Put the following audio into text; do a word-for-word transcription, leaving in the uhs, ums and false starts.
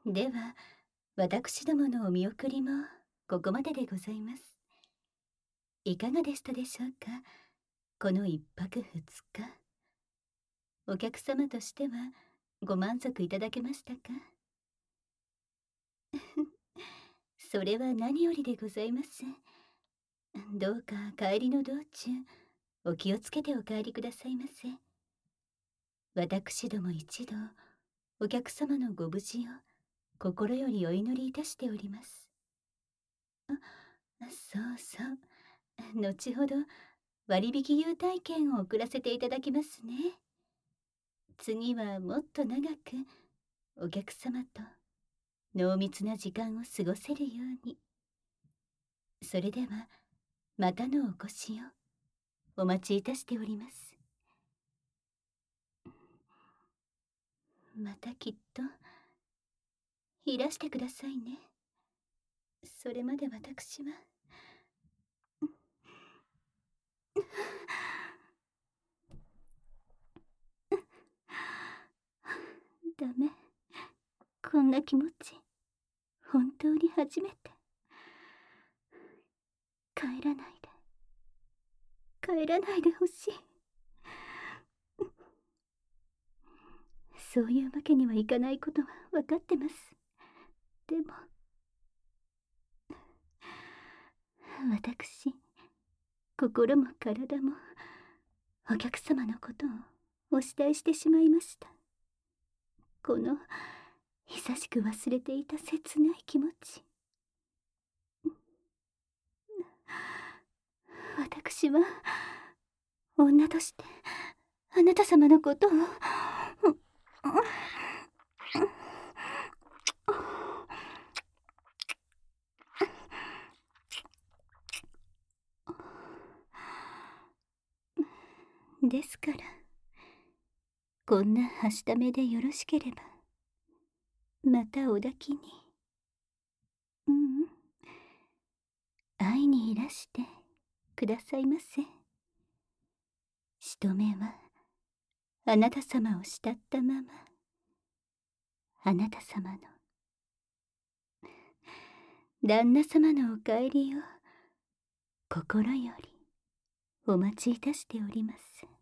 では、私どものお見送りもここまででございます。いかがでしたでしょうか、この一泊二日。お客様としてはご満足いただけましたか？それは何よりでございます。どうか帰りの道中、お気をつけてお帰りくださいませ。私ども一同、お客様のご無事を心よりお祈りいたしております。あ、そうそう。後ほど割引優待券を送らせていただきますね。次はもっと長くお客様と濃密な時間を過ごせるように。それではまたのお越しをお待ちいたしております。またきっといらしてくださいね。それまで私はダメ。こんな気持ち本当に初めて。帰らないで、帰らないでほしい。そういうわけにはいかないことは分かってます。でも私、心も体もお客様のことをお慕いしてしまいました。この久しく忘れていた切ない気持ち。私は女としてあなた様のことをですから、こんなはしためでよろしければまたお抱きに、ううん、会いにいらしてくださいませ。しとめはあなた様を慕ったまま、あなた様の旦那様のお帰りを心よりお待ちいたしております。